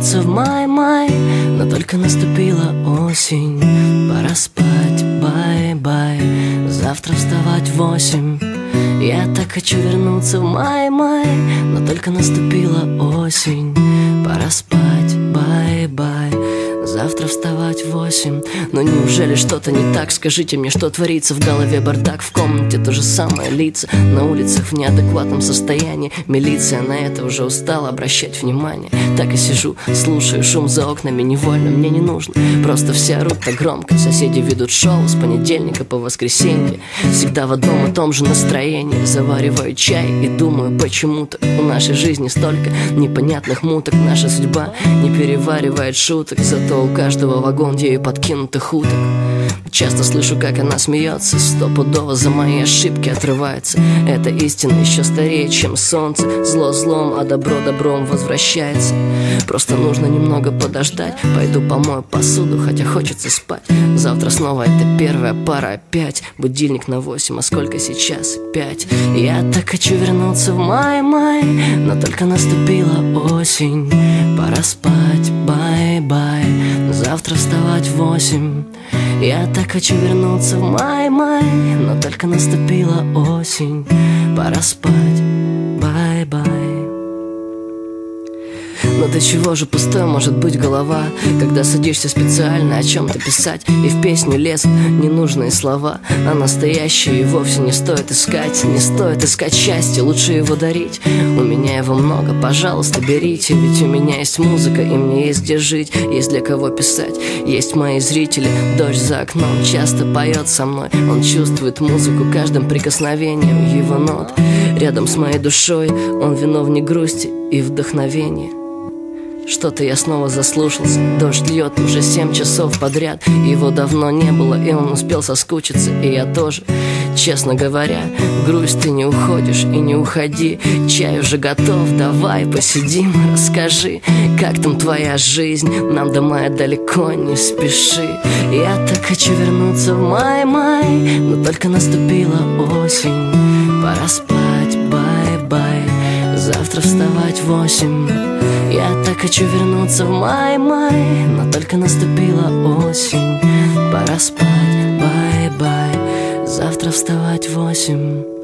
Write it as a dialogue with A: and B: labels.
A: вернуться в май-май, но только наступила осень. Пора спать, бай-бай, завтра вставать в 8. Я так хочу вернуться в май-май, но только наступила осень. Пора спать, бай-бай, завтра вставать в 8. Но неужели что-то не так? Скажите мне, что творится в голове? Бардак в комнате, то же самое лица на улицах в неадекватном состоянии. Милиция на это уже устала обращать внимание. Так и сижу, слушаю шум за окнами, невольно мне не нужно. Просто все орут так громко, соседи ведут шоу с понедельника по воскресенье. Всегда в одном и том же настроении. Завариваю чай и думаю, почему-то у нашей жизни столько непонятных муток. Наша судьба не переваривает шуток, зато у каждого вагон ею подкинутых уток. Часто слышу, как она смеется, стопудово за мои ошибки отрывается. Эта истина еще старее, чем солнце. Зло злом, а добро добром возвращается. Просто нужно немного подождать. Пойду помою посуду, хотя хочется спать. Завтра снова это первая пара опять. Будильник на 8, а сколько сейчас? 5. Я так хочу вернуться в май-май, но только наступила осень. Пора спать, бай-бай, завтра вставать в 8. Я так хочу вернуться в май-май, но только наступила осень. Пора спать, бай-бай. Но до чего же пустой может быть голова, когда садишься специально о чем-то писать, и в песню лезут ненужные слова, а настоящее и вовсе не стоит искать. Не стоит искать счастье, лучше его дарить. У меня его много, пожалуйста, берите. Ведь у меня есть музыка, и мне есть где жить, есть для кого писать. Есть мои зрители, дождь за окном часто поет со мной. Он чувствует музыку каждым прикосновением его нот. Рядом с моей душой он виновник грусти и вдохновения. Что-то я снова заслушался. Дождь льет уже 7 часов подряд. Его давно не было, и он успел соскучиться. И я тоже, честно говоря. Грусть, ты не уходишь и не уходи. Чай уже готов, давай посидим. Расскажи, как там твоя жизнь? Нам до мая далеко, не спеши. Я так хочу вернуться в май-май, но только наступила осень. Пора спать, бай-бай, завтра вставать в 8. Я так хочу вернуться в май-май, но только наступила осень. Пора спать, бай-бай, завтра вставать в 8.